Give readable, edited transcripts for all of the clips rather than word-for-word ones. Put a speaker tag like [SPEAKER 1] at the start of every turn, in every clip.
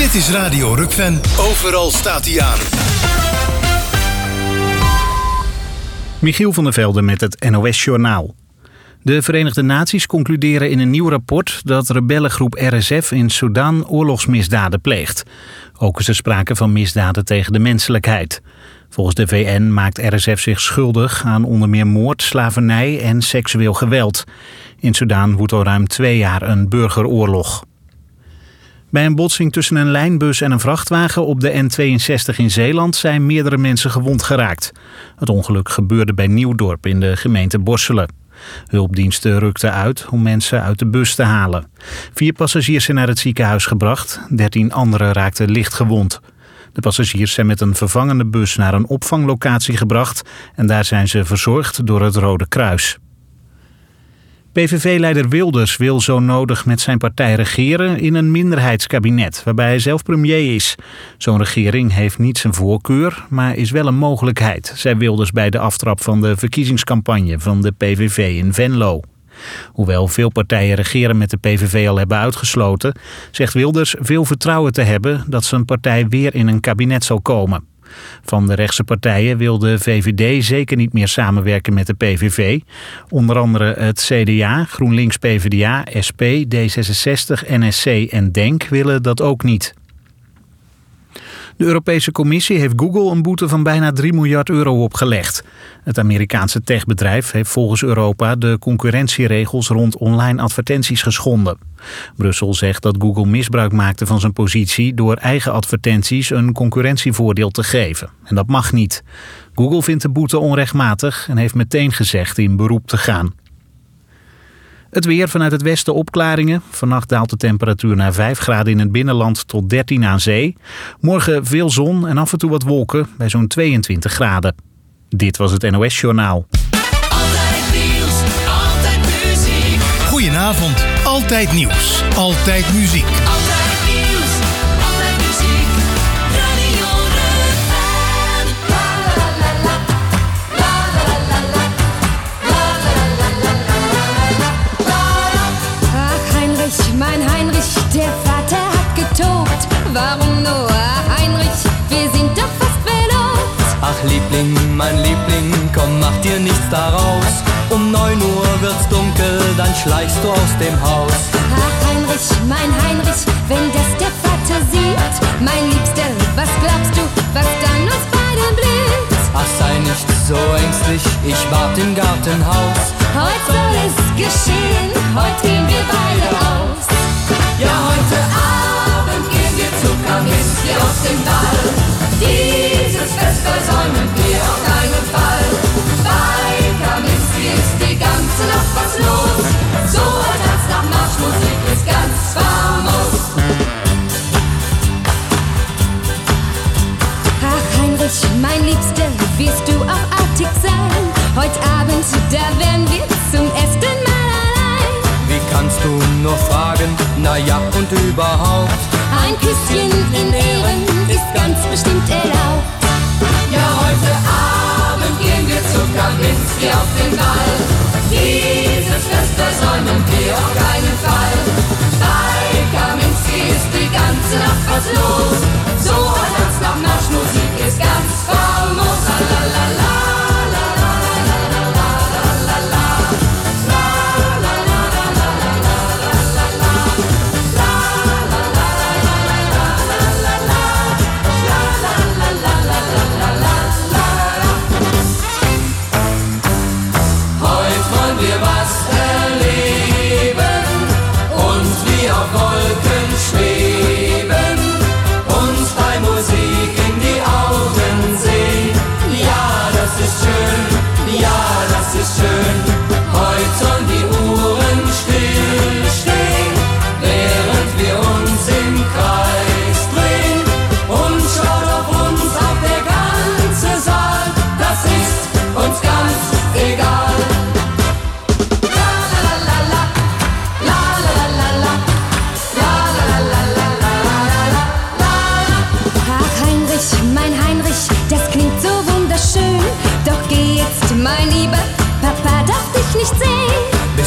[SPEAKER 1] Dit is Radio Rukven. Overal staat hij aan.
[SPEAKER 2] Michiel van der Velde met het NOS-journaal. De Verenigde Naties concluderen in een nieuw rapport dat rebellengroep RSF in Sudan oorlogsmisdaden pleegt. Ook is er sprake van misdaden tegen de menselijkheid. Volgens de VN maakt RSF zich schuldig aan onder meer moord, slavernij en seksueel geweld. In Sudan woedt al ruim 2 jaar een burgeroorlog. Bij een botsing tussen een lijnbus en een vrachtwagen op de N62 in Zeeland zijn meerdere mensen gewond geraakt. Het ongeluk gebeurde bij Nieuwdorp in de gemeente Borselen. Hulpdiensten rukten uit om mensen uit de bus te halen. 4 passagiers zijn naar het ziekenhuis gebracht. 13 anderen raakten licht gewond. De passagiers zijn met een vervangende bus naar een opvanglocatie gebracht en daar zijn ze verzorgd door het Rode Kruis. PVV-leider Wilders wil zo nodig met zijn partij regeren in een minderheidskabinet, waarbij hij zelf premier is. Zo'n regering heeft niet zijn voorkeur, maar is wel een mogelijkheid, zei Wilders bij de aftrap van de verkiezingscampagne van de PVV in Venlo. Hoewel veel partijen regeren met de PVV al hebben uitgesloten, zegt Wilders veel vertrouwen te hebben dat zijn partij weer in een kabinet zal komen. Van de rechtse partijen wil de VVD zeker niet meer samenwerken met de PVV. Onder andere het CDA, GroenLinks PvdA, SP, D66, NSC en DENK willen dat ook niet. De Europese Commissie heeft Google een boete van bijna 3 miljard euro opgelegd. Het Amerikaanse techbedrijf heeft volgens Europa de concurrentieregels rond online advertenties geschonden. Brussel zegt dat Google misbruik maakte van zijn positie door eigen advertenties een concurrentievoordeel te geven. En dat mag niet. Google vindt de boete onrechtmatig en heeft meteen gezegd in beroep te gaan. Het weer, vanuit het westen opklaringen. Vannacht daalt de temperatuur naar 5 graden in het binnenland tot 13 aan zee. Morgen veel zon en af en toe wat wolken bij zo'n 22 graden. Dit was het NOS-journaal.
[SPEAKER 3] Altijd nieuws, altijd muziek.
[SPEAKER 1] Goedenavond. Altijd nieuws. Altijd muziek.
[SPEAKER 3] Altijd nieuws, altijd muziek. Radio Rukven. La la la la. La la la la. La la la la.
[SPEAKER 4] Ach, Heinrich, mein Heinrich, der Vater hat getobt. Warum nur, Heinrich, wir sind doch fast verlobt.
[SPEAKER 5] Ach Liebling, mein Liebling, komm, mach dir nichts daraus. Um 9 Uhr wird's dunkel, dann schleichst du aus dem Haus.
[SPEAKER 4] Ach, Heinrich, mein Heinrich, wenn das der Vater sieht. Mein Liebster, was glaubst du, was dann uns beiden blüht?
[SPEAKER 5] Ach, sei nicht so ängstlich, ich wart im Gartenhaus.
[SPEAKER 4] Heute soll es geschehen, heute gehen wir beide aus.
[SPEAKER 3] Ja, heute Abend gehen wir zu Kaminski auf den Ball. Dieses Fest versäumen wir auf keinen Fall. Bei Kaminski ist die ganze Nacht was los. So ein Tanz nach Marschmusik ist ganz famos.
[SPEAKER 4] Ach, Heinrich, mein Liebster, wirst du auch artig sein? Heute Abend, da werden wir zum ersten Mal allein.
[SPEAKER 5] Wie kannst du nur fragen, na ja und überhaupt?
[SPEAKER 4] Ein Küsschen in Ehren ist ganz bestimmt erlaubt.
[SPEAKER 3] Ja, heute Abend gehen wir zu Kaminski auf den Ball. Dieses Fest versäumen wir auf keinen Fall. Bei Kaminski ist die ganze Nacht was los. So ein Tanz nach Marschmusik ist ganz famos. La la la la. Wir was erleben und wie auf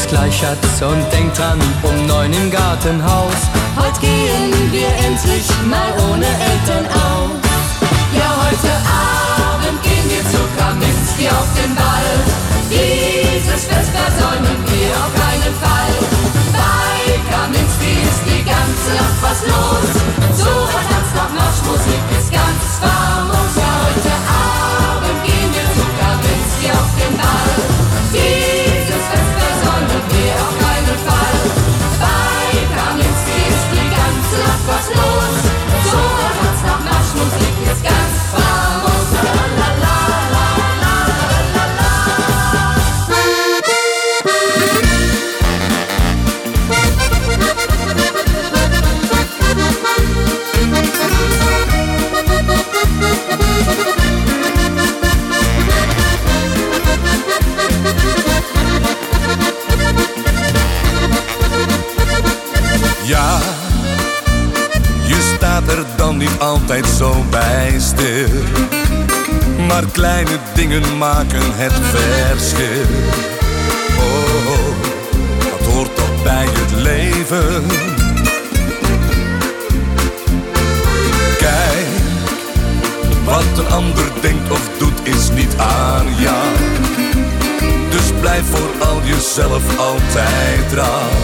[SPEAKER 5] gleich, Schatz, und denk dran, um 9 im Gartenhaus.
[SPEAKER 3] Heute gehen wir endlich mal ohne Eltern aus. Ja, heute Abend gehen wir zu Kaminski auf den Ball. Dieses Fest versäumen wir auf keinen Fall. Bei Kaminski ist die ganze Nacht was los. So was Tanz nach Marschmusik ist ganz famos. Ja, heute Abend gehen wir zu Kaminski auf den Ball. Dieses Fest versäumen wir auf keinen Fall. Bei Kaminski ist die ganze Nacht was los. So was Tanz nach Marschmusik ist ganz famos. La la la la la la la.
[SPEAKER 6] Ja, je staat er dan niet altijd zo bij stil. Maar kleine dingen maken het verschil. Oh, dat hoort toch bij het leven. Kijk, wat een ander denkt of doet is niet aan jou. Dus blijf vooral jezelf altijd trouw.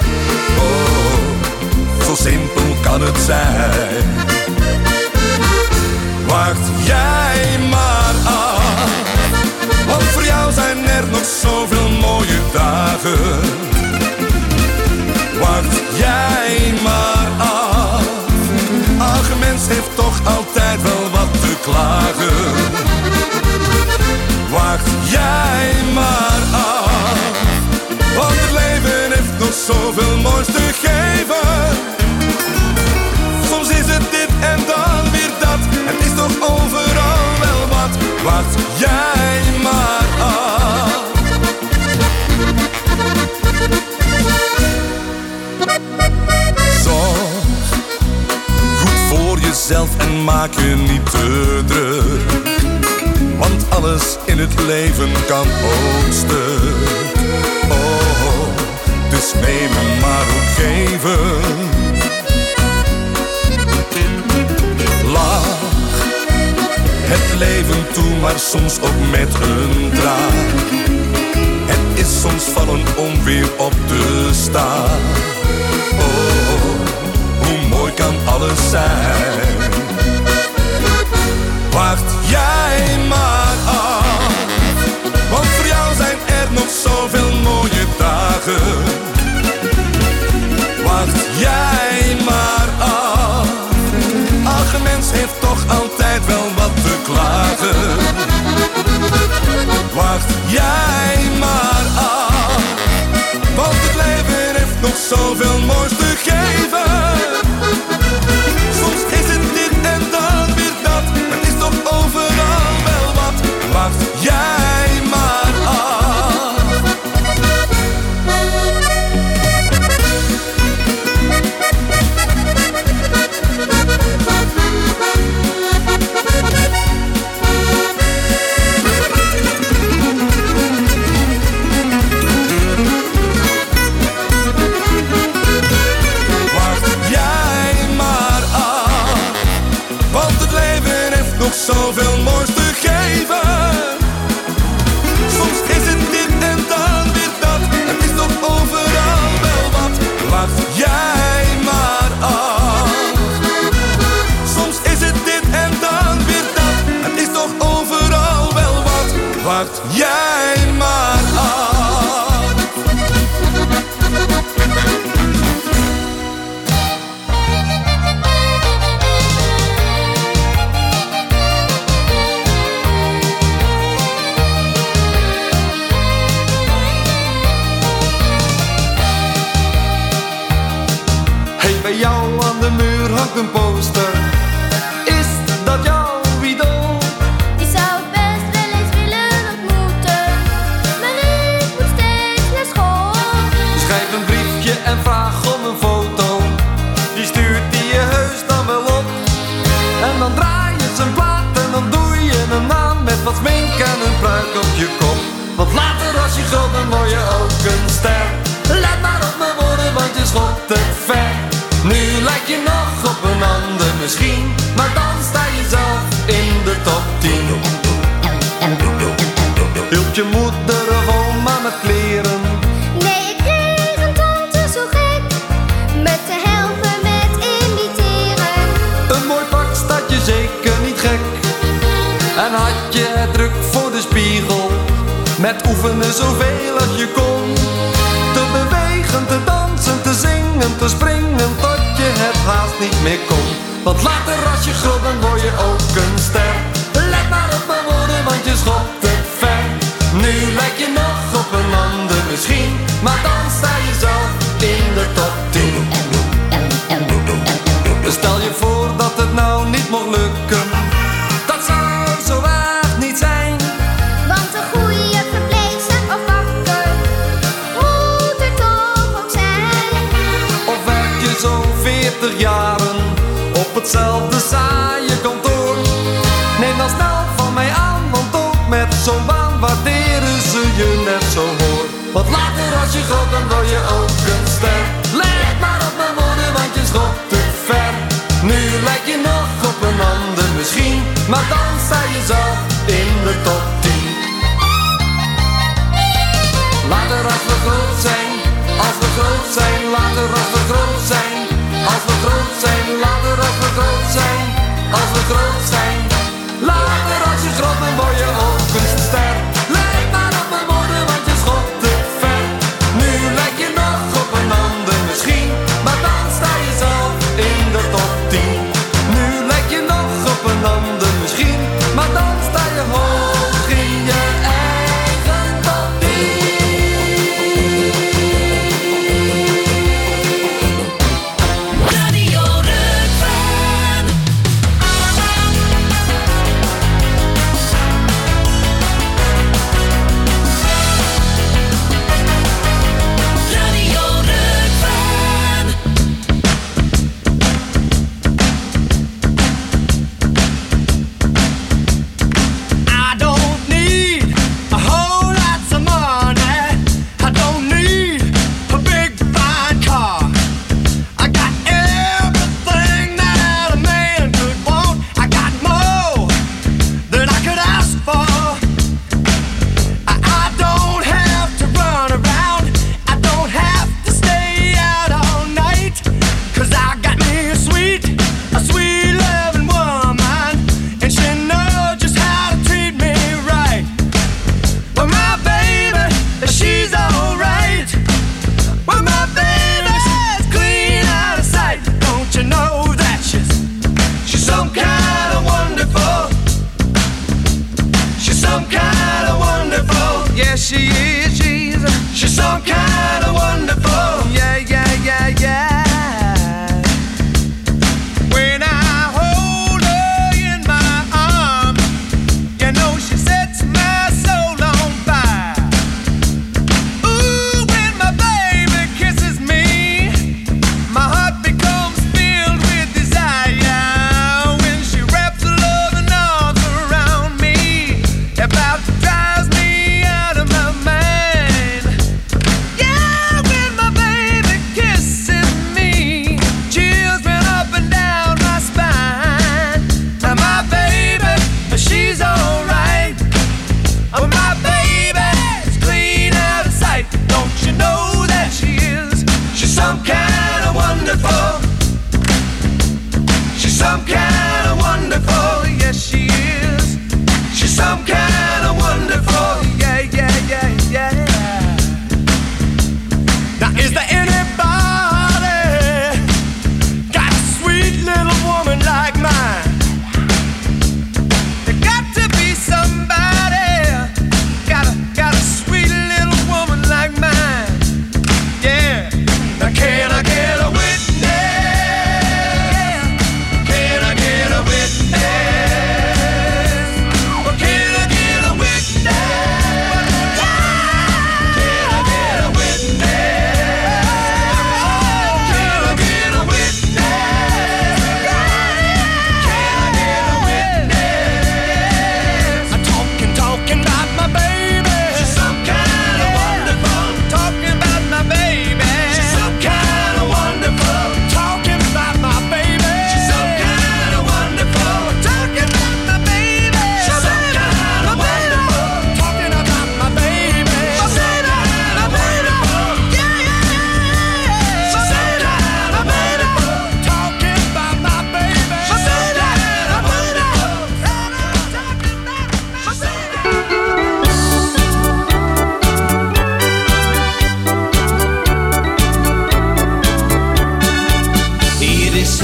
[SPEAKER 6] Oh, zo simpel kan het zijn. Wacht jij maar af, want voor jou zijn er nog zoveel mooie dagen. Wacht jij maar af, elke mens heeft toch altijd wel wat te klagen. Wacht jij maar af, want het leven heeft nog zoveel moois te geven. Soms is het dit en dan weer dat, het is toch overal wel wat. Wacht jij maar af. Zorg goed voor jezelf en maak je niet te druk. Want alles in het leven kan ook stuk. Oh, dus neem hem maar ook geven. Lach het leven toe, maar soms ook met een traan. Het is soms vallen om weer op te staan. Oh, hoe mooi kan alles zijn. Wacht jij maar af, want voor jou zijn er nog zoveel mooie dagen. Wacht jij maar af, elke mens heeft toch altijd wel wat te klagen. Wacht jij maar af, want het leven heeft nog zoveel moois te geven. Soms is het dit en dan weer dat, het is toch overal wel wat. Wacht jij maar af. Zoveel moois te geven. Soms is het dit en dan weer dat, het is toch overal wel wat. Wacht jij maar af. Soms is het dit en dan weer dat, het is toch overal wel wat. Wacht jij maar af.
[SPEAKER 7] Bij jou aan de muur hangt een poster. Is dat jouw idool?
[SPEAKER 8] Die zou ik best wel eens willen ontmoeten, maar ik moet steeds naar school.
[SPEAKER 7] Schrijf een briefje en vraag om een foto. Die stuurt die je heus dan wel op. En dan draai je zijn plaat en dan doe je hem aan met wat smink en een pruik op je kop. Want later als je groot bent word je ook een ster. een ander misschien, maar dan sta je zelf in de top 10. Hielp je moeder of oma met kleren?
[SPEAKER 8] Nee, ik kreeg een tante zo gek met te helpen met imiteren.
[SPEAKER 7] Een mooi pak staat je zeker niet gek. En had je het druk voor de spiegel, met oefenen zoveel als je kon. Te bewegen, te dansen, te zingen, te springen, tot je het haast niet meer kon. Want later als je groot bent word je ook een ster. Let maar op mijn woorden, want je schopt het ver. Nu lijk je nog op een ander misschien, maar dan sta je zelf in de top 10. Stel je voor dat het nou niet mocht lukken, dat zou zo erg niet zijn.
[SPEAKER 8] Want een goede verpleegster of bakker moet er toch ook zijn.
[SPEAKER 7] Of werk je zo'n 40 jaren op hetzelfde saaie kantoor? Neem dan snel van mij aan, want ook met zo'n baan waarderen ze je net zo hoor. Want later als je groot bent word je ook een ster. Let maar op mijn woorden, want je schopt te ver. Nu lijk je nog op een ander misschien, maar dan sta je zelf in de top 10. Later als we groot zijn, als we groot zijn, later als we groot zijn. Als we groot zijn, later als we groot zijn. Als we groot zijn, later als je groot bent word je ook een ster. Lijk maar op mijn woorden, want je schopt te ver. Nu lijk je nog op een ander misschien, maar dan sta je zelf in de top 10. Nu lijk je nog op een ander misschien, maar dan sta je hoog in je eigen top 10.
[SPEAKER 3] Radio Rutven.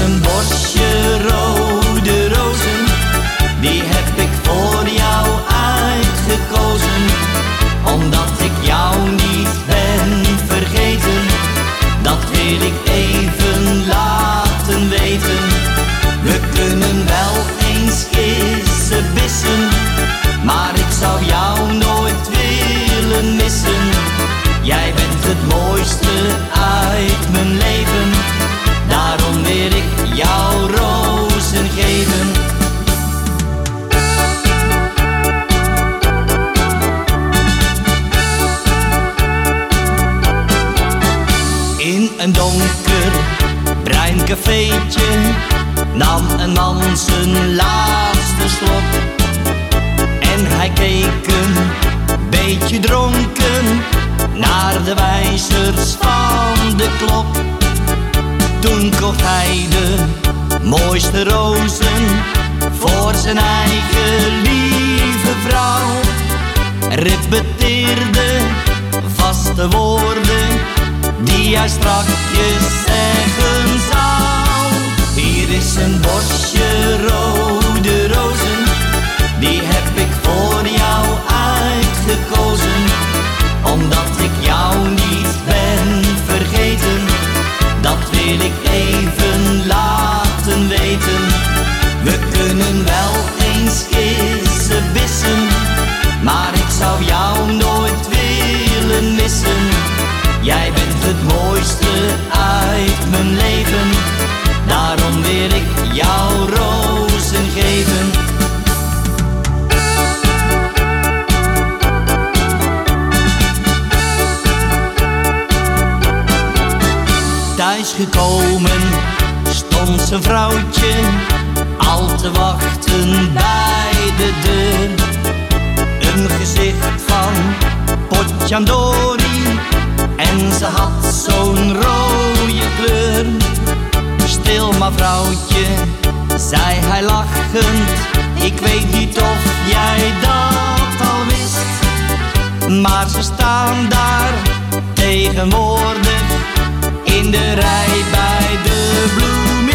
[SPEAKER 5] een bosje rode rozen, die heb ik voor jou uitgekozen. Omdat ik jou niet ben vergeten, dat wil ik even laten weten. We kunnen wel eens kissenbissen, maar ik zou jou nooit willen missen. Jij bent het mooiste uit mijn leven, daarom wil ik jou rozen geven. In een donker, bruin cafeetje nam een man zijn laatste slok. En hij keek een beetje dronken naar de wijzers van de klok. Toen kocht hij de mooiste rozen voor zijn eigen lieve vrouw. Repeteerde vaste woorden die hij strakjes zeggen zou. Hier is een bosje rode rozen, die heb ik voor jou uitgekozen. Omdat ik jou niet ben vergeten, dat wil ik even laten weten. We kunnen wel eens kissenbissen, maar ik zou jou nooit willen missen. Jij bent het mooiste uit mijn leven, daarom wil ik jou rozen geven. Thuisgekomen stond zijn vrouwtje al te wachten bij de deur. Een gezicht van potjandori en ze had zo'n rode kleur. Stil maar vrouwtje, zei hij lachend, ik weet niet of jij dat al wist. Maar ze staan daar tegenwoordig in de rij bij de bloemist.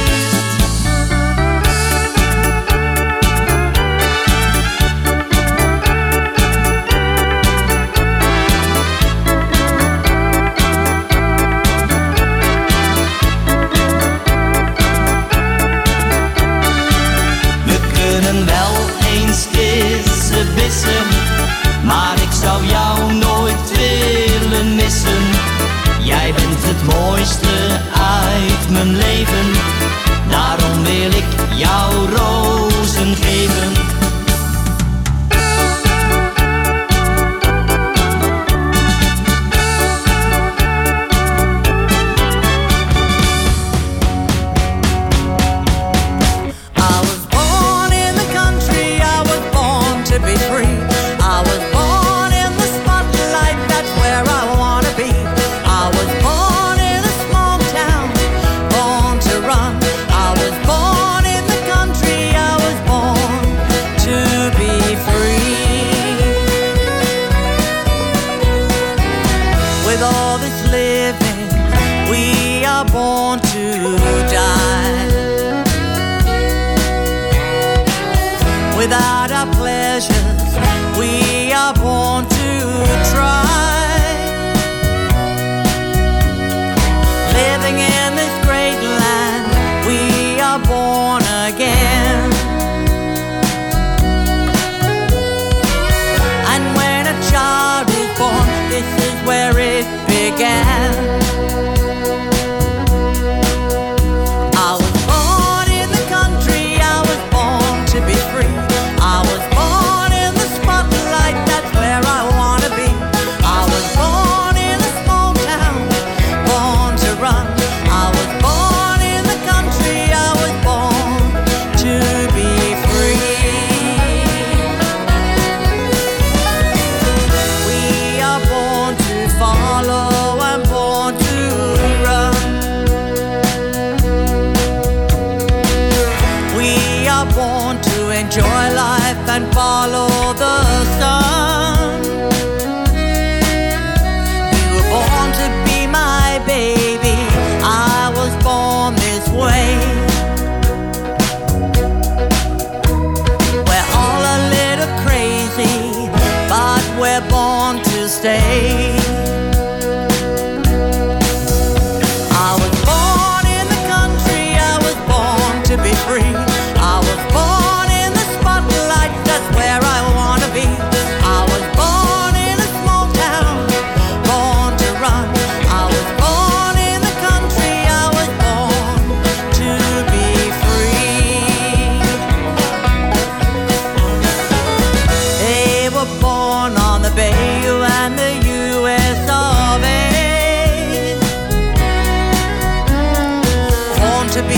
[SPEAKER 5] We kunnen wel eens kissenbissen, maar ik zou jou nooit willen missen. Jij bent het mooiste uit mijn leven, daarom wil ik jou rozen geven.
[SPEAKER 9] I was born in the country, I was born to be free. I was born in the spotlight, that's where I wanna be. I was born in a small town, born to run. I was born in the country, I was born to be free. With all this living, we are born to die. Without our pleasures, we are born to try. Living in this great land, we are born again. And when a child is born, this is where it began. I was born in the country, I was born to be free. I was born in the spotlight, that's where I wanna be. I was born in a small town, born to run. I was born in the country, I was born to be free. We are born to follow and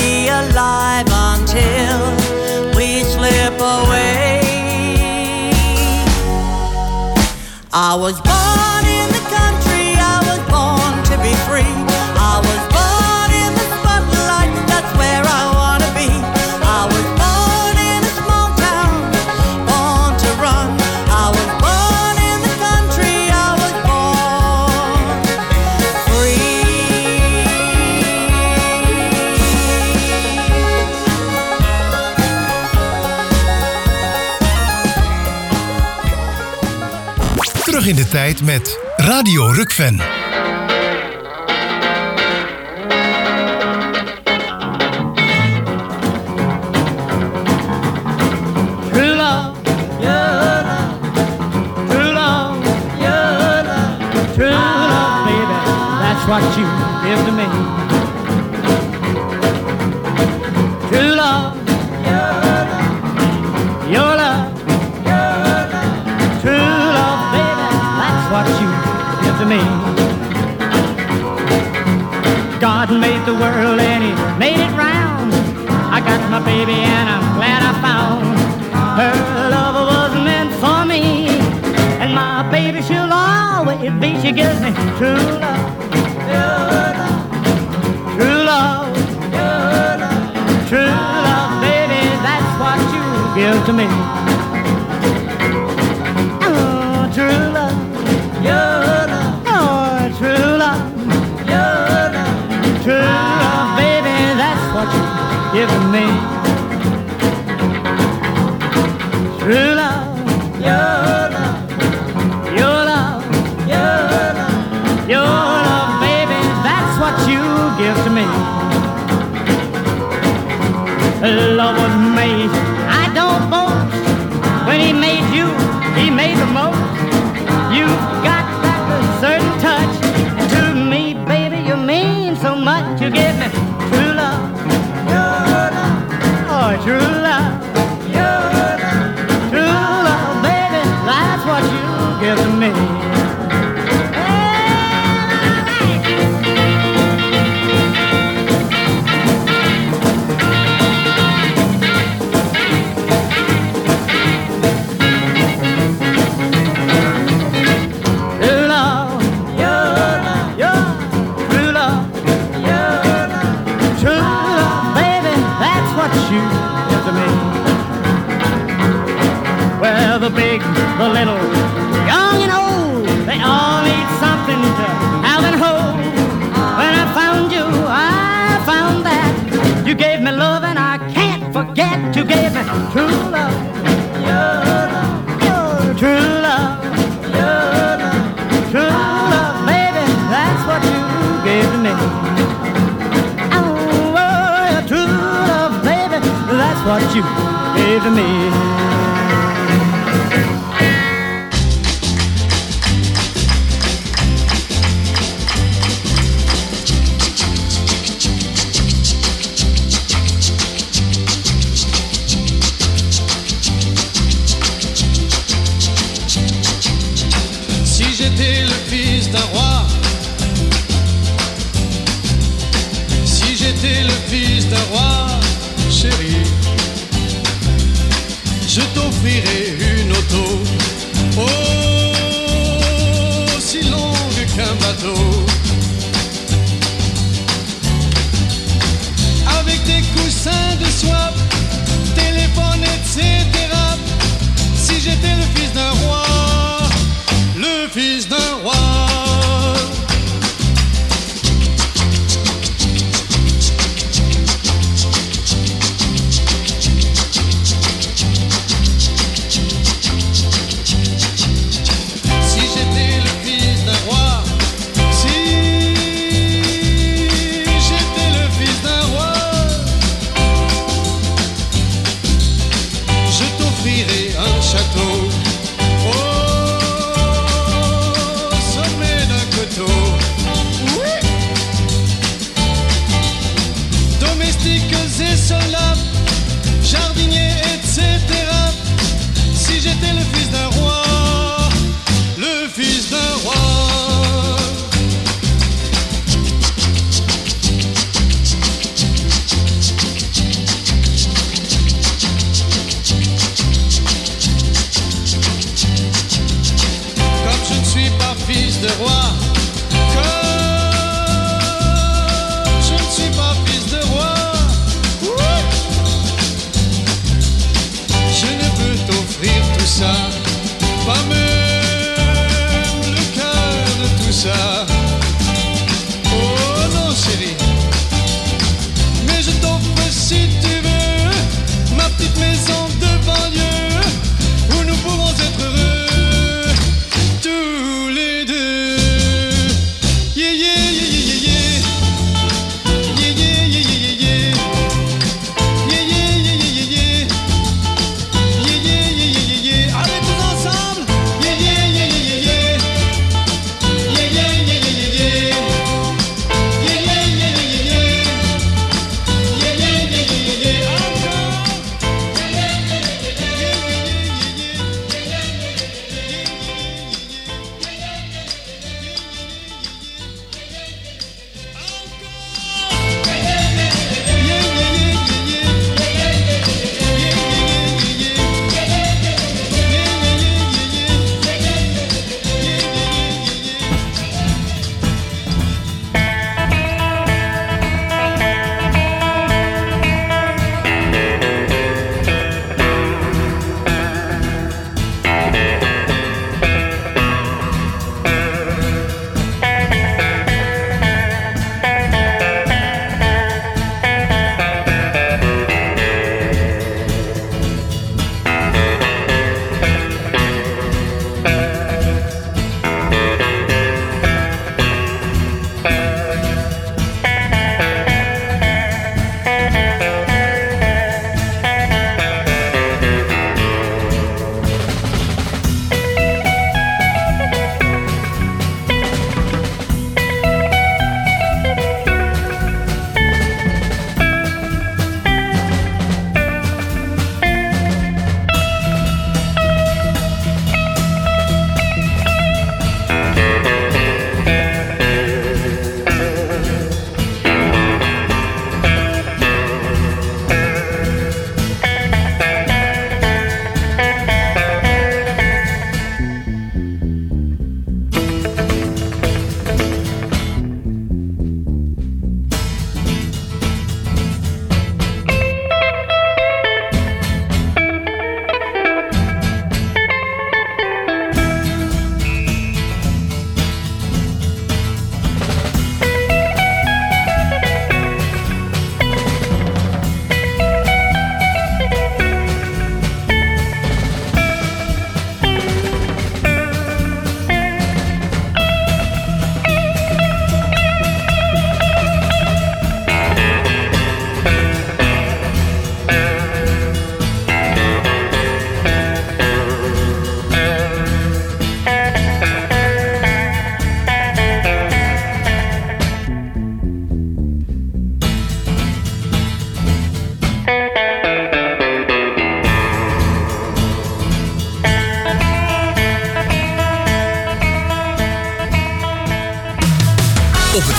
[SPEAKER 9] be alive until we slip away. I was born in the country, I was born to be free. I was born in the spotlight, that's where I wanna be. I was born in a small town, born to run. I was born in the country, I was born free.
[SPEAKER 1] Terug in de tijd met Radio Rukven.
[SPEAKER 10] True love, your love, true love, your love, true love, baby, that's what you give to me. True love, your love, true love, baby, that's what you give to me. God made the world and He made it round. I got my baby and I'm glad I found her. Love was meant for me, and my baby she'll always be. She gives me true love, true love, true love, baby, that's what you give to me. Oh, true love, oh, true love, true love, baby, that's what you give to me. True love, your love, your love, your love, baby, that's what you give to me. Love was made, I don't boast. When He made you, He made the most. You got that certain touch, and to me, baby, you mean so much. You give me true love, oh, true love, true love, baby, that's what you give to me. True love, true love, true love, baby, that's what you give to me. Well, the big, the little, young and old, they all need something to have and hold. When I found you, I found that you gave me love and I can't forget. You gave me true love, true love, true love, baby, that's what you gave to me. Oh, true love, baby, that's what you gave to me.
[SPEAKER 11] Si j'étais le fils d'un roi, si j'étais le fils d'un roi, chérie, je t'offrirais une auto, aussi longue qu'un bateau, avec des coussins de soie, téléphone, etc. Si j'étais le fils d'un roi, le fils d'un roi. Si j'étais le fils d'un roi, si j'étais le fils d'un roi, je t'offrirais un château au sommet d'un coteau. Oui. Domestiques et soldats, jardiniers, etc. Si j'étais le fils d'un roi, le fils d'un roi.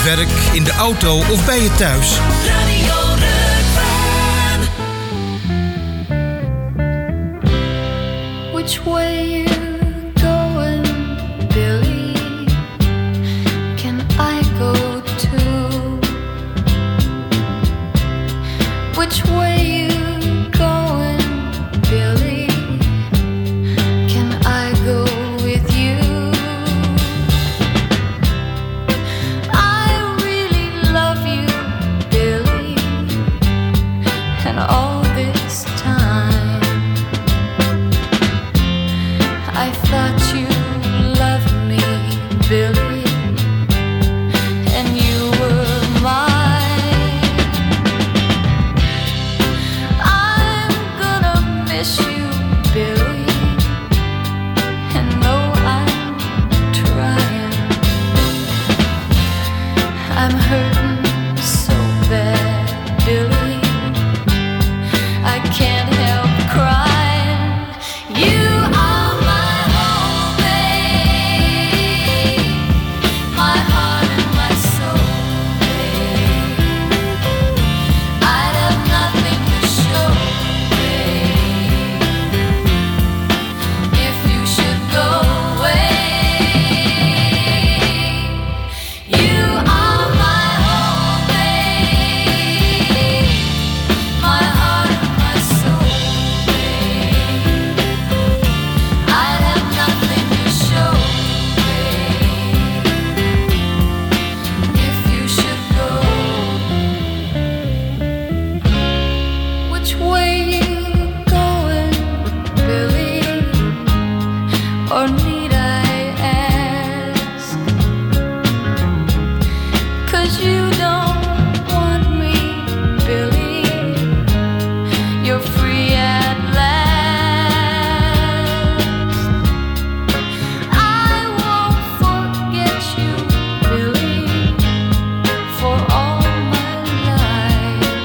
[SPEAKER 1] het werk, in de auto of bij je thuis.
[SPEAKER 3] Radio Rukven.
[SPEAKER 4] Which way you going, Billy? Can I go too? Which way you going, Billy? Can I go with you? I really love you, Billy, and all this time I thought you loved me, Billy, and you were mine. I'm gonna miss you, Billy, and no, I'm trying. I'm hurting so bad, Billy, I can't help crying. You are my home, babe, my heart and my soul, babe. I'd have nothing to show, babe, if you should go away. You are my home, babe, my heart and my soul, babe. I'd have nothing to show, babe, if you should go. Which way you going, Billy? Or need I ask? 'Cause you don't want me, Billy. You're free at last. I won't forget you, Billy, for all my life.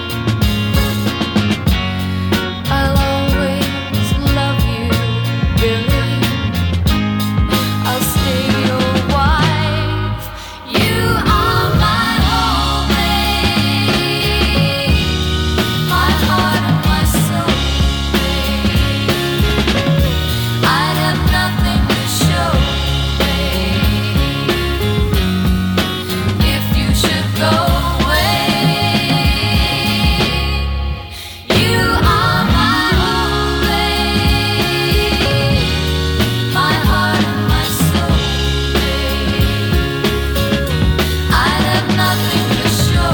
[SPEAKER 4] I'll always love you, Billy. I'll stay your wife. You are my home, babe, my heart and my soul, babe. I'd have nothing to show, babe, if you should go away. You are my home, babe, my heart and my soul, babe. I'd have nothing to show,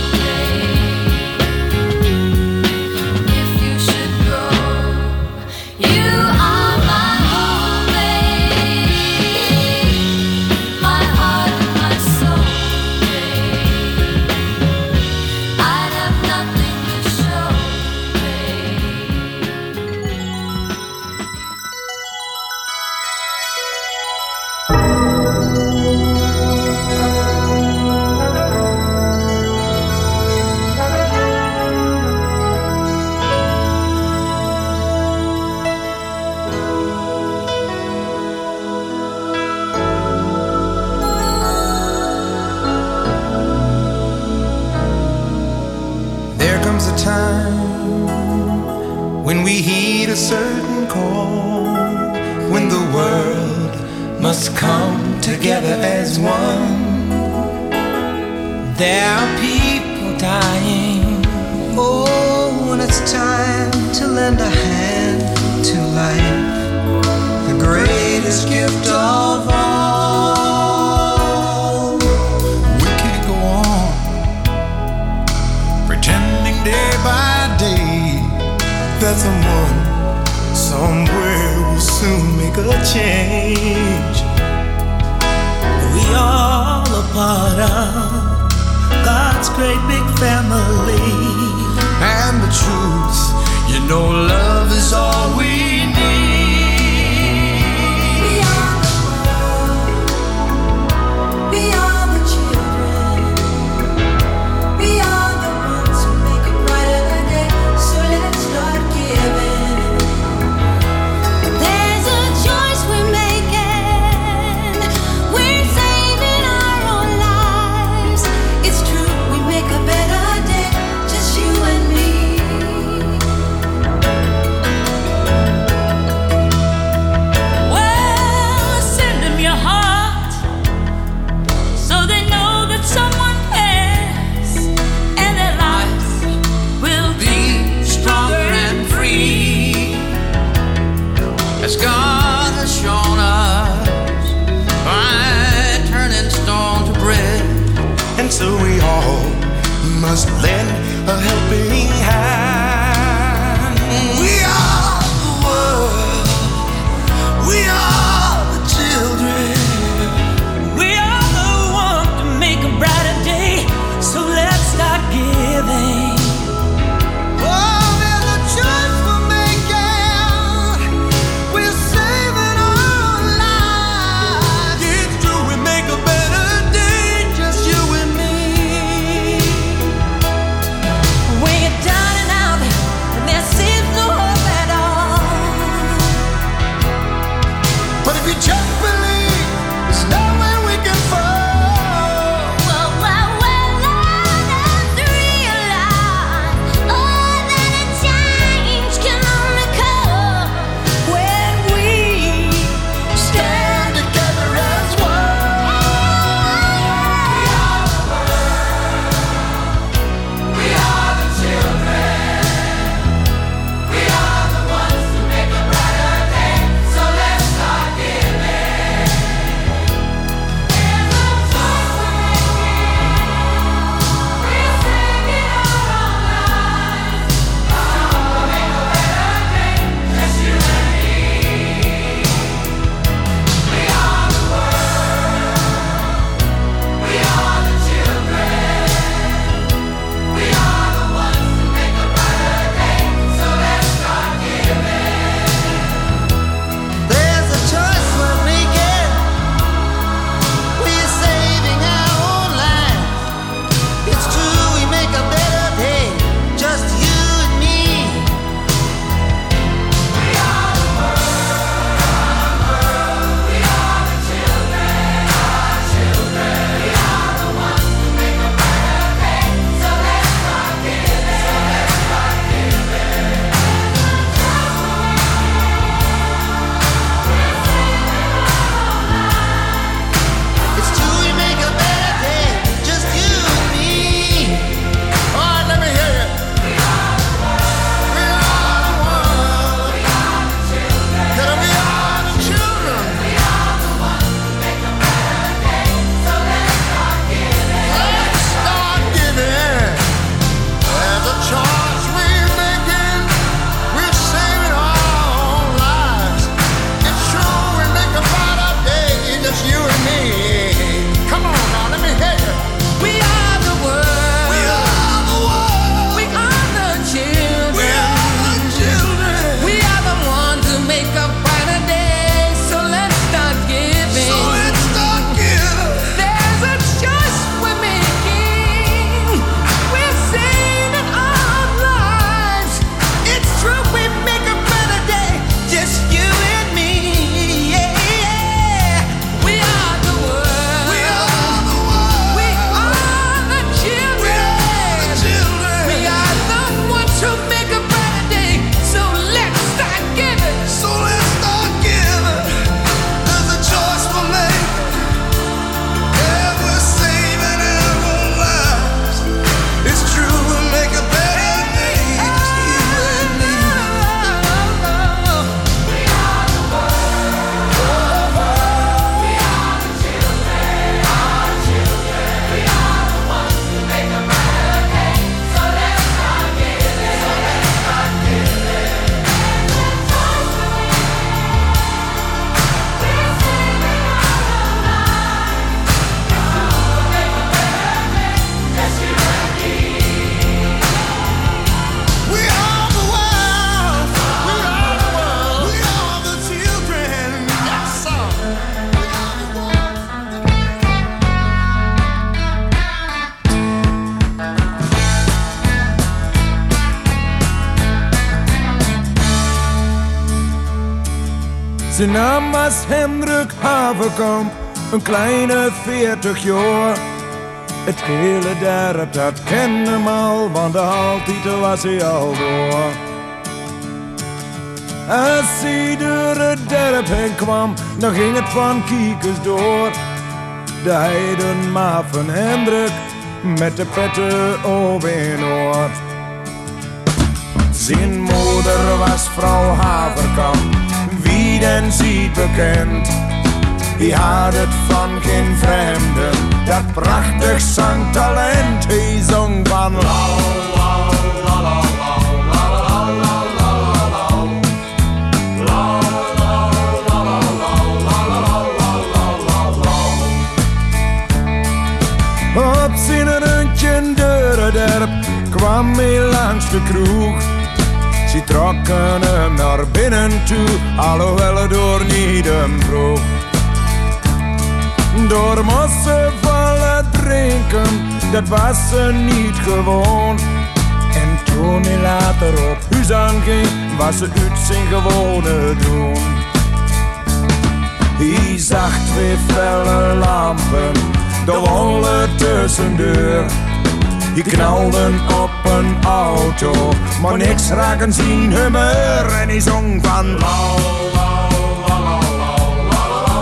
[SPEAKER 4] babe, if you should go. You are my home, babe, my heart and my soul, babe. I'd have nothing to show,
[SPEAKER 12] There comes a time when we heed a certain call, when the world must come together as one. There are people dying. Oh, when it's time to lend a hand to life, the greatest gift of all. We can't go on pretending day by day that someone somewhere will soon make a change. We all a part of God's great big family. And the truth, you know, love is all we need. We are the world. We are the children. We are the ones who make a brighter day. So let's start giving.
[SPEAKER 4] There's a choice we're making. We're saving our own lives.
[SPEAKER 12] Zijn naam was Hendrik Haverkamp, een kleine 40 jaar. Het hele dorp dat kende hem al, want altijd was hij al door. Als hij door het dorp heen kwam, dan ging het van kiekers door. De heidenmaat van Hendrik, met de petten op en oor. Zijn moeder was vrouw Haverkamp, wie den ziet bekend. Hij had het van geen vreemde, dat prachtig zangtalent. Hij zong van la la la la la la la la. Op zijn rundje door het dorp kwam hij langs de kroeg. Ze trokken hem naar binnen toe, alhoewel het door niet hem vroeg. Door moesten vallen drinken, dat was ze niet gewoon. En toen hij later op huis aanging, was ze uit zijn gewone doen. Hij zag 2 felle lampen, de wollen tussendeur. Die knalden op een auto, maar niks raken zien humeur. En hij zong van la la la la la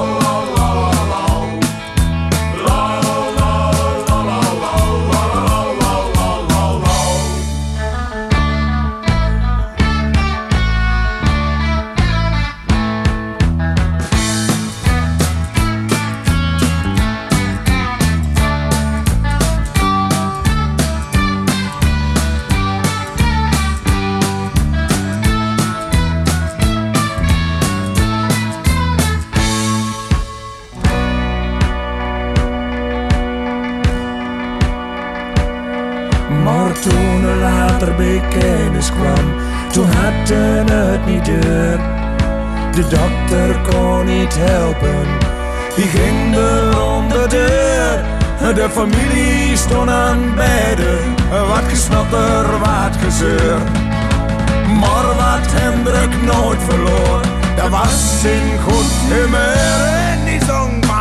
[SPEAKER 12] Maar toen er later bij kennis kwam, toen hadden het niet deur. De dokter kon niet helpen, die ging er om de deur. De familie stond aan beide, wat gesnotter, wat gezeur. Maar wat Hendrik nooit verloor, dat was zijn goed humeur. En die zong van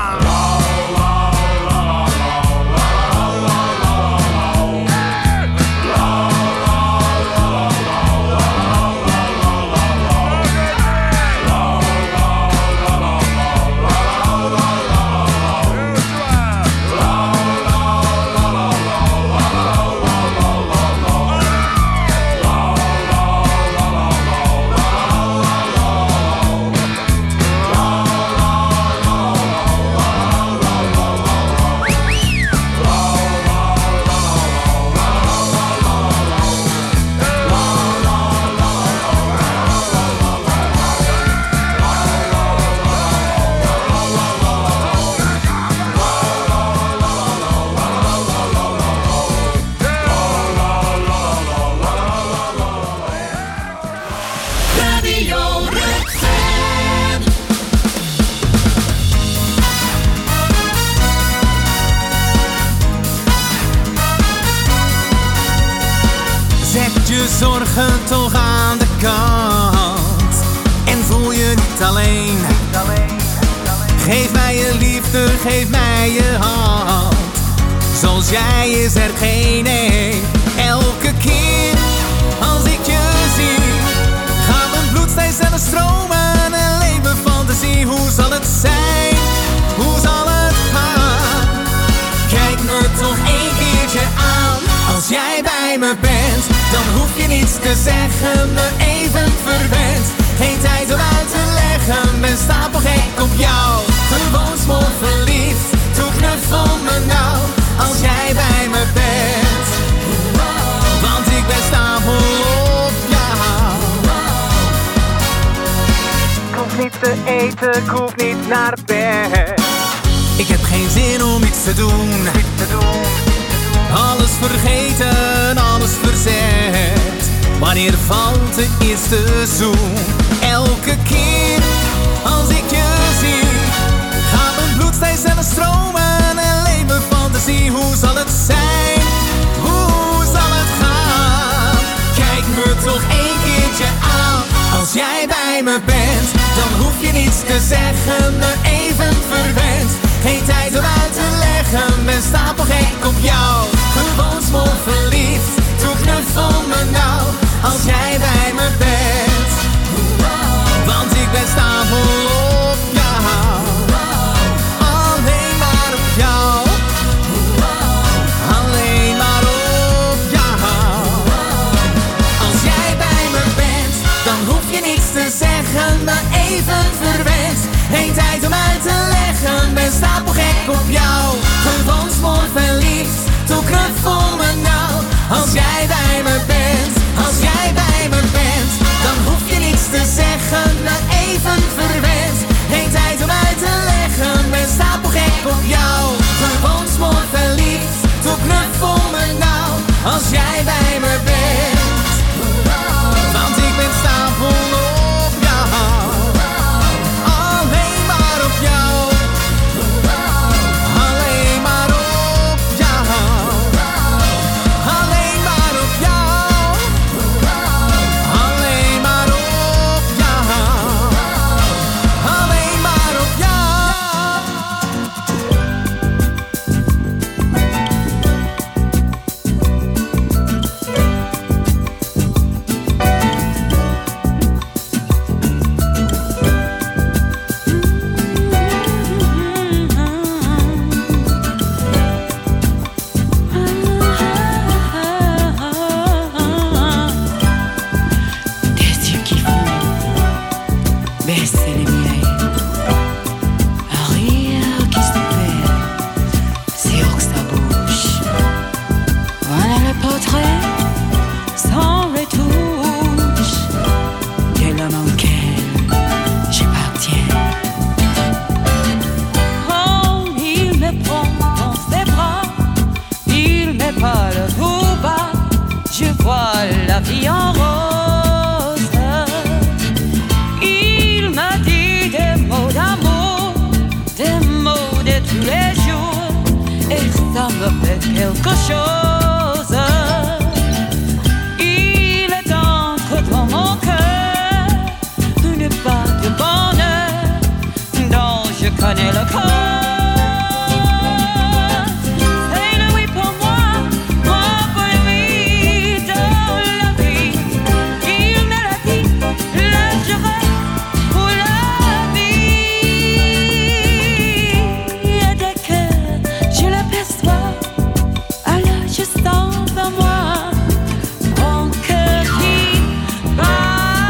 [SPEAKER 13] zorgen toch aan de kant en voel je niet alleen. Geef mij je liefde, geef mij je hand. Zoals jij is er geen een. Elke keer als ik je zie, gaat mijn bloed steeds sneller stromen en leeft mijn fantasie. Hoe zal het zijn? Hoe zal het gaan? Kijk me toch één keertje aan. Als jij bij me bent, dan hoef je niets te zeggen, me even verwend. Geen tijd om uit te leggen, ben stapelgek op jou. Gewoon smoor verliefd, toe knuffel me nou. Als jij bij me bent, want ik ben stapel op jou. Ik hoef niet te eten, ik hoef niet naar bed. Ik heb geen zin om iets te doen. Alles vergeten, alles verzet. Wanneer valt de eerste zoen? Elke keer als ik je zie, gaat mijn bloed steeds sneller stromen en leeft mijn fantasie. Hoe zal het zijn? Hoe zal het gaan? Kijk me toch één keertje aan. Als jij bij me bent, dan hoef je niets te zeggen, me even verwend. Geen tijd om uit te leggen, ben stapelgek op jou. Gewoon smoor verliefd, toe knuffel me nou, als jij bij me bent. Want ik ben stapel op jou, alleen maar op jou. Alleen maar op jou. Als jij bij me bent, dan hoef je niets te zeggen, me even verwend. Geen tijd om uit te leggen, ben stapelgek op jou. Gewoon smoor verliefd, toe knuffel me nou, als jij bij me bent. Als jij bij me bent, dan hoef je niets te zeggen, me even verwend. Geen tijd om uit te leggen, ben stapelgek op jou. Gewoon smoor verliefd, toe knuffel me nou, als jij bij me bent. Want ik ben stapel op jou, alleen maar op jou. Alleen maar op jou, alleen maar op jou. Alleen maar op jou, alleen maar op jou.
[SPEAKER 14] Des yeux qui font baisser les miens, un rire qui se perd sur sa bouche. Voilà le portrait sans retouche de l'homme auquel j'appartiens. Quand il me prend dans ses bras, il me parle tout bas, je vois la vie en rose. Il m'a dit des mots d'amour, des mots de tous les jours, et ça me fait quelque chose. Il est entre dans mon cœur une part de bonheur dont je connais le corps. C'est lui pour moi pour lui dans la vie. Il me l'a dit, le juré pour la vie. Et dès que je l'aperçois, alors je sens en moi mon cœur qui bat.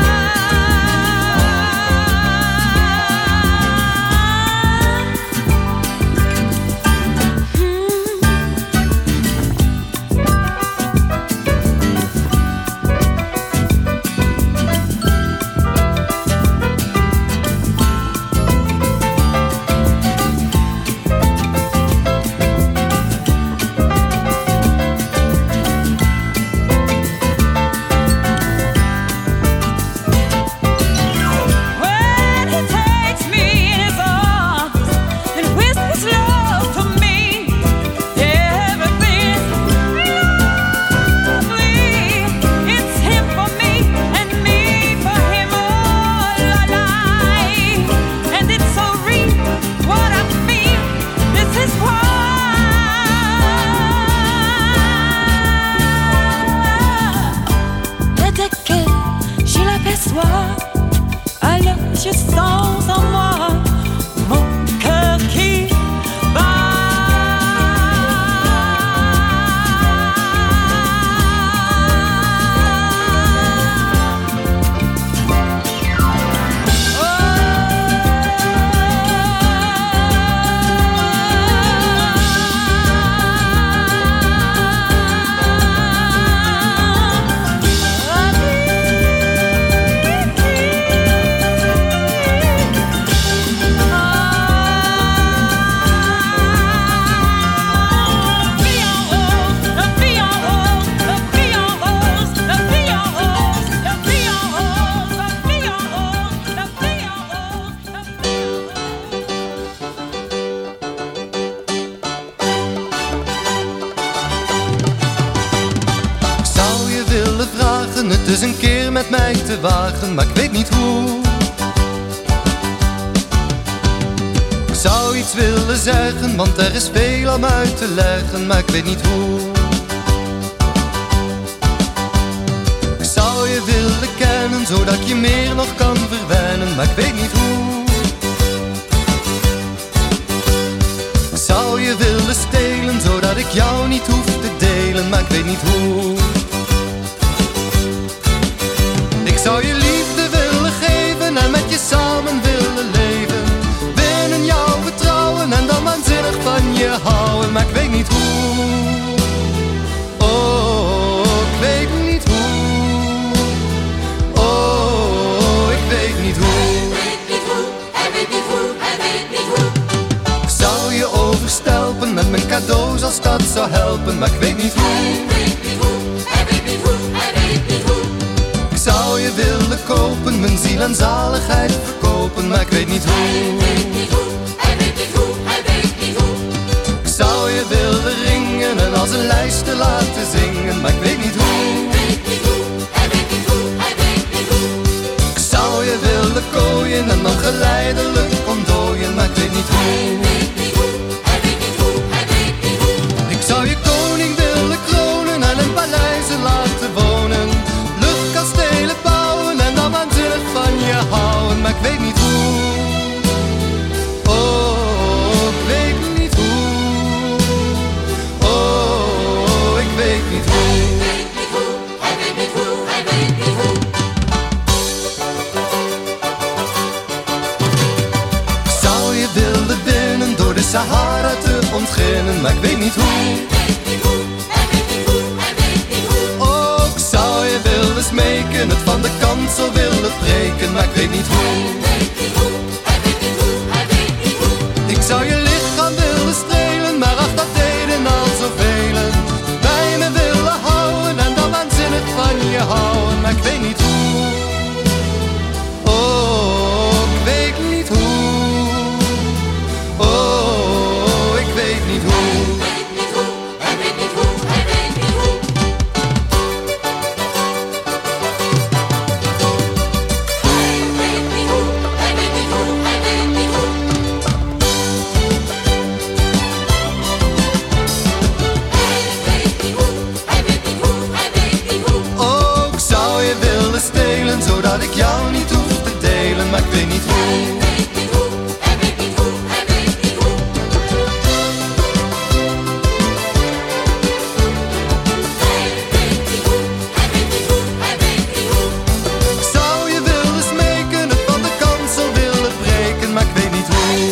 [SPEAKER 14] When he takes me in his arms and whispers love to me, everything is lovely. It's him for me and me for him all our life. And it's so real what I feel. This is why. Et dès que je l'aperçois, alors je sens en moi mon cœur qui
[SPEAKER 15] met mij te wagen, maar ik weet niet hoe. Ik zou iets willen zeggen, want er is veel om uit te leggen, maar ik weet niet hoe. Ik zou je willen kennen, zodat ik je meer nog kan verwennen, maar ik weet niet hoe. Ik zou je willen stelen, zodat ik jou niet hoef te delen, maar ik weet niet hoe. Ik zou je liefde willen geven en met je samen willen leven, binnen jou vertrouwen en dan waanzinnig van je houden, maar ik weet niet hoe. Oh, ik weet niet hoe. Oh, ik weet niet hoe.
[SPEAKER 3] Hij weet niet hoe, hij weet niet hoe.
[SPEAKER 15] Ik zou je overstelpen met mijn cadeaus als dat zou helpen, maar ik weet niet hoe.
[SPEAKER 3] Hij weet niet hoe, hij weet niet hoe, hij weet niet hoe.
[SPEAKER 15] Ik zou je willen kopen, mijn ziel en zaligheid verkopen, maar ik weet niet hoe.
[SPEAKER 3] Hij weet niet hoe, hij weet niet hoe, hij weet niet hoe.
[SPEAKER 15] Ik zou je willen ringen en als een lijst te laten zingen, maar ik weet niet hoe.
[SPEAKER 3] Hij weet niet hoe, hij weet niet hoe, hij weet niet hoe.
[SPEAKER 15] Ik zou je willen kooien en dan geleidelijk ontdooien, maar ik weet niet hoe.
[SPEAKER 3] Hij weet niet hoe, hij weet niet hoe, hij weet niet hoe.
[SPEAKER 15] Ik zou je koning willen kronen en in paleizen laten wonen, luchtkastelen bouwen en dan waanzinnig van je houden, maar ik weet niet hoe. Oh, ik weet niet hoe. Oh, ik weet niet hoe.
[SPEAKER 3] Hij weet niet hoe, hij weet niet hoe.
[SPEAKER 15] Ik zou je willen binnen door de Sahara te ontginnen, maar ik weet niet hoe. Oh, ik zou je willen smeken, het van de kansel willen breken, maar ik weet niet hoe. Ik zou je lichaam willen strelen, maar ach, dat deden al zoveel. Bij me willen houden en dan waanzinnig van je houden, maar ik weet niet hoe. Oh, ik weet niet hoe. Oh, ik weet niet hoe.
[SPEAKER 3] Hij weet niet hoe, hij weet niet hoe.
[SPEAKER 15] Oh, ik zou je willen stelen, zodat ik jou niet hoef te delen, maar ik weet niet hoe. Ik zou je willen smeken, het van de kansel willen breken, maar ik weet niet hoe.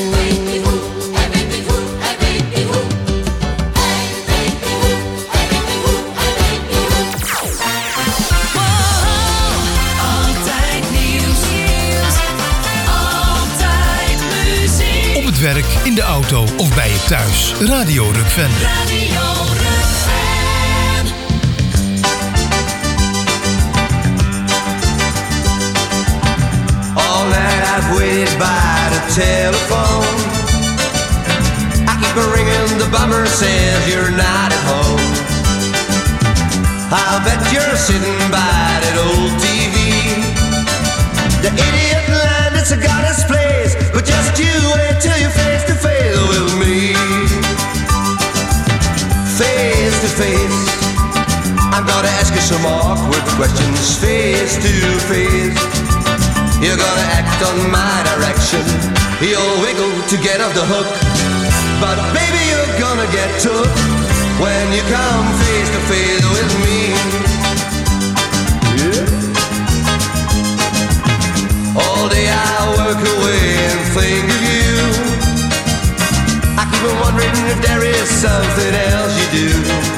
[SPEAKER 16] Altijd nieuws, altijd muziek.
[SPEAKER 1] Op het werk, in de auto of bij je thuis. Radio Rukven.
[SPEAKER 16] Radio Rukven.
[SPEAKER 17] All night I've waited by the telephone. I keep a ringing, the bummer says you're not at home. I'll bet you're sitting by that old TV. The idiot land, it's a goddess place, but just you wait till you're face to face with me. Face to face, I'm gonna ask you some awkward questions. Face to face, you're gonna act on my direction. You'll wiggle to get off the hook, but baby you're gonna get took when you come face to face with me. All day I work away and think of you. I keep on wondering if there is something else you do.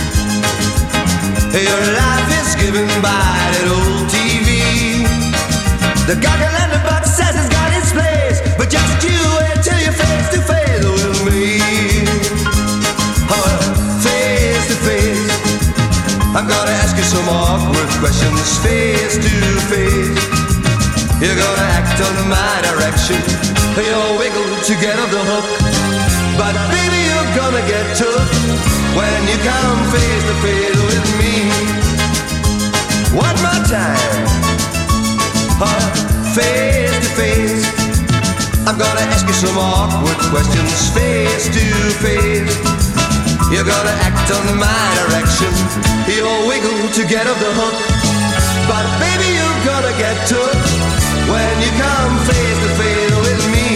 [SPEAKER 17] Your life is given by that old TV. The goggle and the box says it's got its place, but just you wait till you're face to face with me. Oh, face to face, I'm gonna ask you some awkward questions. Face to face, you're gonna act on my direction. You'll wiggle to get off the hook, but baby you're gonna get took when you come face to face with me. One more time. face to face. I'm gonna ask you some awkward questions face to face. You're gonna act on my direction, you'll wiggle to get off the hook. But baby, you're gonna get took when you come face to face with me.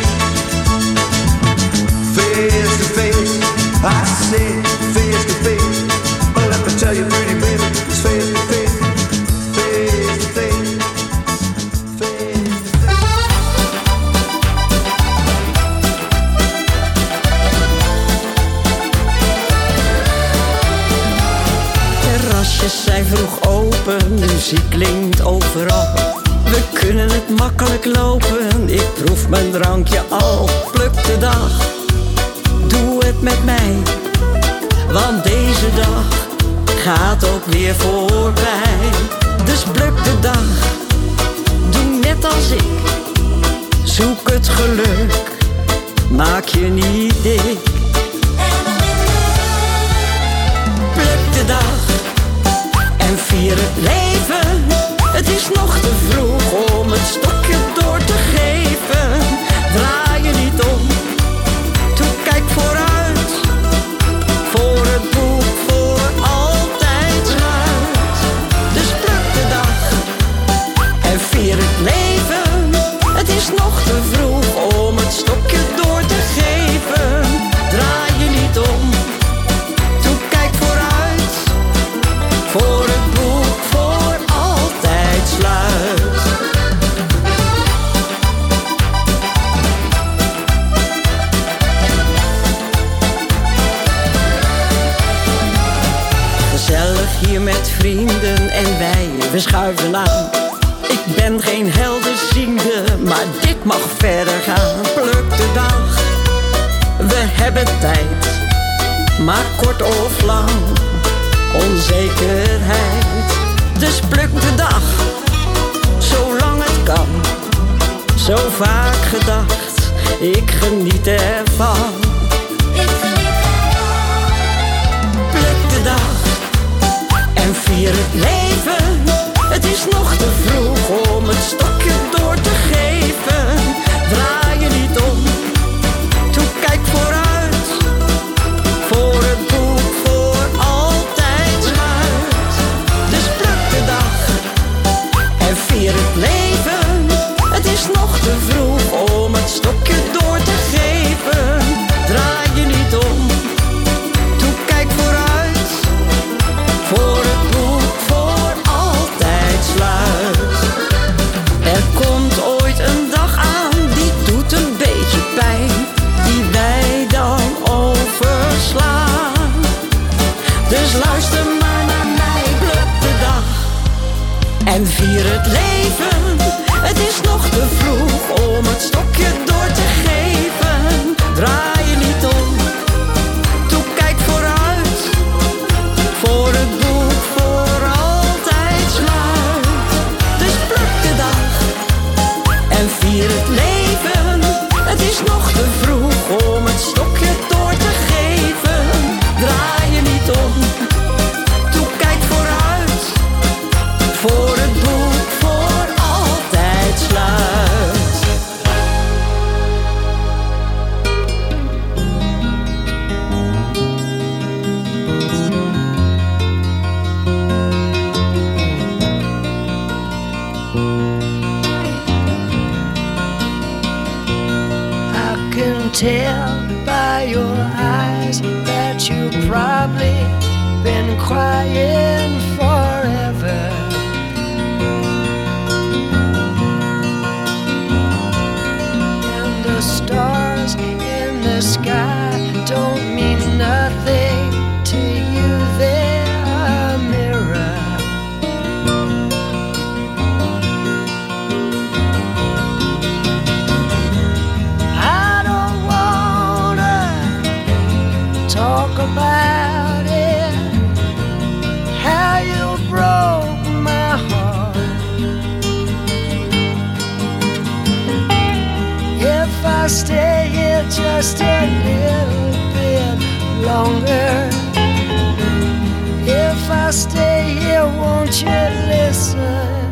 [SPEAKER 17] Face to face, I say face to face. But let me tell you, pretty baby, it's face to face, face to face, face to face.
[SPEAKER 18] Terrasjes zijn vroeg open, muziek klinkt overal. We kunnen het makkelijk lopen, ik proef mijn drankje al. Pluk de dag, doe het met mij, want deze dag gaat ook weer voorbij. Dus pluk de dag, doe net als ik, zoek het geluk, maak je niet dik. Pluk de dag en vier het leven. Het is nog te vroeg om het stokje door te geven. Draai je niet om, toe kijk vooruit. Voor het boek voor altijd sluit. Dus pluk de dag en vier het leven. Het is nog te vroeg om het stokje door te geven. Draai je niet om, toe kijk vooruit. Voor het boek voor altijd sluit. Gezellig hier met vrienden en wij, we schuiven aan. Ik ben geen helderziende, maar dit mag verder gaan. Pluk de dag, we hebben tijd, maar kort of lang, onzekerheid. Dus pluk de dag, zolang het kan. Zo vaak gedacht, ik geniet ervan. Pluk de dag en vier het leven. Het is nog te vroeg om het stokje door te geven. Draai je niet om, toe kijk vooruit. Voor het boek voor altijd sluit. Dus pluk de dag en vier het leven. Het is nog te vroeg om het stokje door te geven. Draai je niet om, toe kijk vooruit. Voor het boek voor altijd sluit. Er komt ooit een dag aan, die doet een beetje pijn, die wij dan overslaan. Dus luister maar naar mij, pluk de dag en vier het leven. Het is nog te vroeg om het stokje door te geven. Draai je niet om, toe kijk vooruit. Voor het boek voor altijd sluit. Dus pluk de dag en vier het leven. Het is nog te vroeg om het stokje door te geven. Draai je niet om, toe kijk vooruit. Voor het boek voor altijd sluit.
[SPEAKER 19] I can tell by your eyes that you've probably been crying forever. And the stars in the sky don't mean nothing to you, they're a mirror. I don't wanna talk about it, how you broke my heart. If I stay here just a little bit longer, if I stay here, won't you listen?